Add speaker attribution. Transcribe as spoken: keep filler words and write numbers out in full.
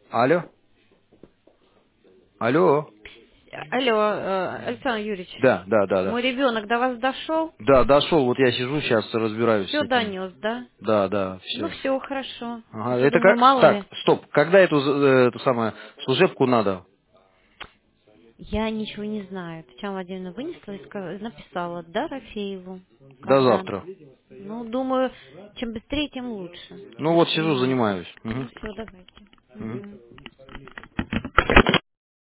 Speaker 1: Алло? Алло?
Speaker 2: Алло, э, Александр Юрьевич,
Speaker 1: Да, да, да, да.
Speaker 2: мой ребенок до вас дошел?
Speaker 1: Да, дошел, вот я сижу, сейчас разбираюсь с
Speaker 2: Все
Speaker 1: этим.
Speaker 2: донес, да?
Speaker 1: Да, да,
Speaker 2: Ну
Speaker 1: все.
Speaker 2: все, хорошо. А
Speaker 1: Ага,
Speaker 2: то
Speaker 1: это
Speaker 2: думаю,
Speaker 1: как...
Speaker 2: мало
Speaker 1: Так,
Speaker 2: ли.
Speaker 1: стоп, когда эту, э, эту самую служебку надо?
Speaker 2: Я ничего не знаю. Татьяна Владимировна вынесла и сказала, написала, да, Рафееву.
Speaker 1: До
Speaker 2: Когда?
Speaker 1: завтра.
Speaker 2: Ну, думаю, чем быстрее, тем лучше.
Speaker 1: Ну вот сижу,
Speaker 2: Угу.
Speaker 1: занимаюсь. Мгм.
Speaker 2: Ну все, давайте.
Speaker 1: Мгм.
Speaker 2: Угу.